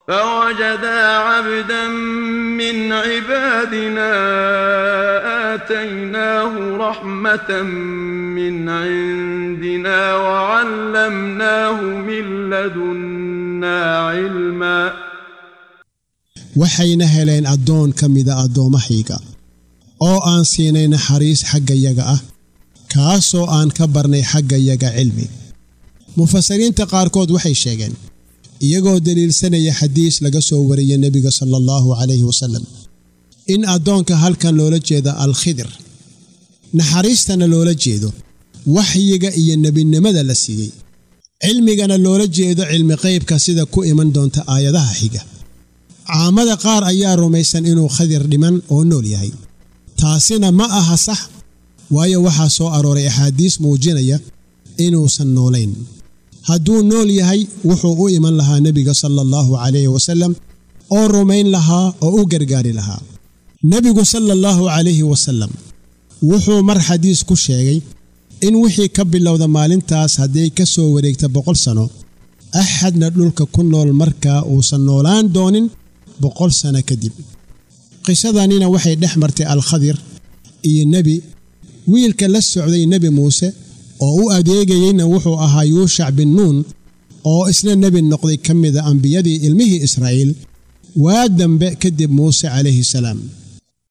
فوجدا عبدا من عبادنا آتيناه رحمة من عندنا وعلمناه من لدنا علما waxayna heleen adoon kamida adoomahiga oo aan siinay naxariis xaggayaga ah kaasoo aan ka barnay xaggayaga cilmi mufassiriinta qaarkood waxay sheegeen iyagoo daliilsanaya xadiis laga soo wariyay nabiga sallallahu alayhi wasallam in adoonka halkan loola jeeda al-Khidr naxariistana loola jeedo waxyiga iyo nabinimada la siiyay cilmigana loola jeedo cilmi qaybka sida ku iman doonta aayadaha xiga caamada qaar ayaa rumaysan inuu Khidr dhiman oo nool yahay taasina ma aha sax waayo waxaa soo arooray axaadiis muujinaya inuusan noolayn hadduu nool yahay wuxuu u iman lahaa nabiga sallallahu alayhi wasallam oo rumayn lahaa oo u gargaari lahaa nabigu sallallahu alayhi wasallam wuxuu mar xadiis ku sheegay in wixii ka bilowda maalintaas haddii ka soo wareegta 100 sano axadna dhulka ku nool markaa uusan noolaan doonin 100 sano kadib qisadanina waxay dhex martay al-Khidr iyo nabi wiilka la socday nabi Muuse oo u adeegayna wuxuu ahaa Yuushac bin Nuun oo isna nabi noqday kamida anbiyadii ilmihii Israa'iil waa dambe kadib Muuse alayhi salaam